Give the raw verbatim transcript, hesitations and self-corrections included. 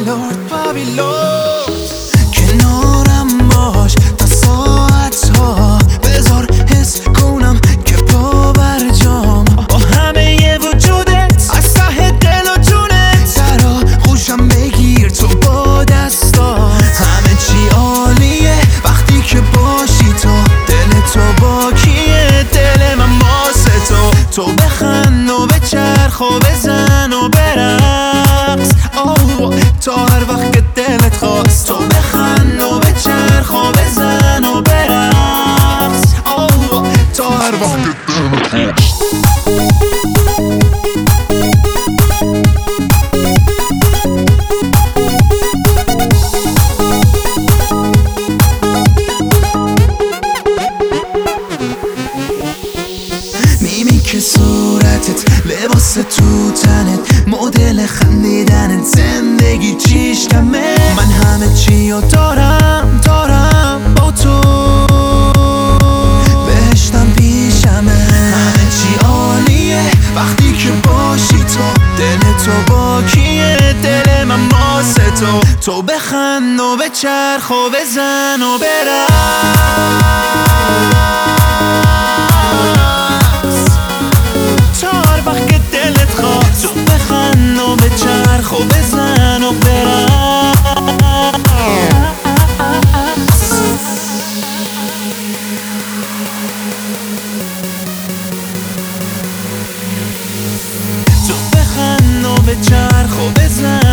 لورد بابی لورد کنارم باش تا ساعت ها بذار حس کنم که پا بر جام با همه وجودت از ته دل و جونت در آغوشم بگیر تو با دستات همه چی عالیه وقتی که باشی تو دل تو با کیه دل من واسه تو تو بخند و بچرخ و بزن و برقص اوه تا هر وقت که دلت خواست تو بخند و بچرخ و بزن و برقص اوه تا هر وقت که دلت خواست میمی که صورتت لباس تو تنت مدل خندیدنت زندگی چیش کمه من همه چیو دارم دارم با تو بهشتم پیشمه همه چی عالیه وقتی که باشی تو دل تو با کیه دل من واسه تو تو بخند و بچرخ و بزن و برقص تو بخند و بچرخ و بزن و برقص تو بخند و بچرخ و بزن